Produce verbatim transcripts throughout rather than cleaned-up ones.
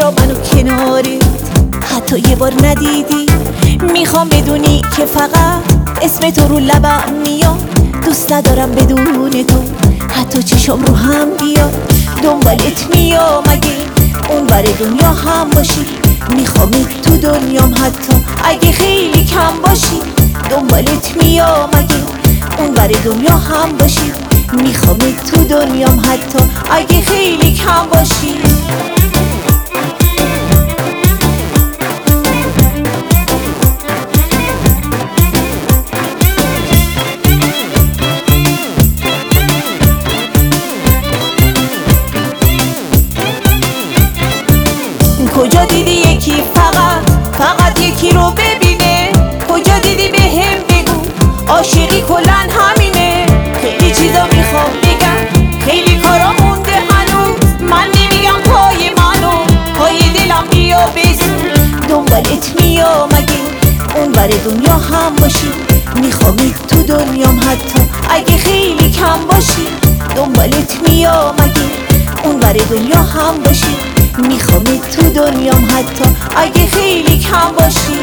چرا منو کنارت حتی یه بار ندیدی؟ میخوام بدونی که فقط اسم تو رو لبم میاد. دوست ندارم بدون تو حتی چشم رو هم بیاد. دنبالت میام اگه اون بر دنیا هم باشی. میخوامت تو دنیام حتی اگه خیلی کم باشی. دنبالت میام اگه اون بر دنیا هم باشی. میخوامت تو دنیام حتی اگه خیلی کم باشی. کجا دیدی یکی فقط فقط یکی رو ببینه؟ کجا دیدی به هم بگو عاشقی کلن همینه؟ خیلی چیزا میخوام بگم، خیلی کارا مونده هنوز. من نمیگم پای منو پای دلم بیا بسون. دنبالت میام اگه اون بر دنیا هم باشی. میخوامت تو دنیام حتی اگه خیلی کم باشی. دنبالت میام اگه اون بر دنیا هم باشی. میخوامت تو دنیام حتی اگه خیلی کم باشی.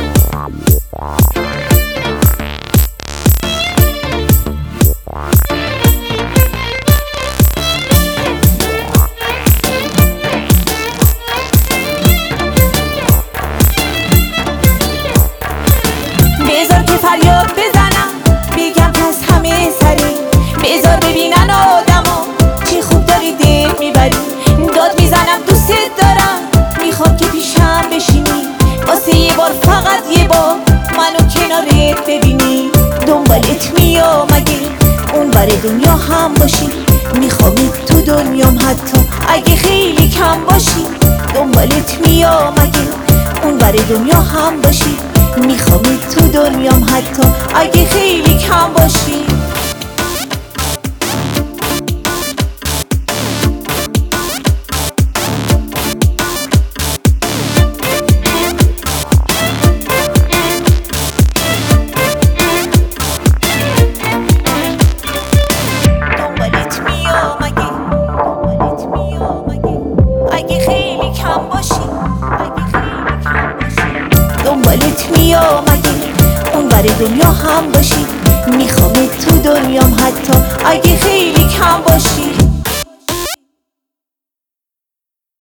بذار که فریاد بزنم بگم پس همه سری. بذار ببینن آدما چی خوب داری دل میبری. داد میزنم دوست دارم، میخوام که پیشم بشینی. واسه یه بار فقط یه بار منو کنارت ببینی. دنبالت میام اگه اون بر دنیا هم باشی. میخوامت تو دنیام حتی اگه خیلی کم باشی. دنبالت میام اگه اون بر دنیا هم باشی. میخوامت تو دنیام حتی اگه خیلی کم باشی. دنبالت میام اگه اون بر دنیا هم باشی. میخوامت تو دنیام حتی اگه خیلی کم باشی.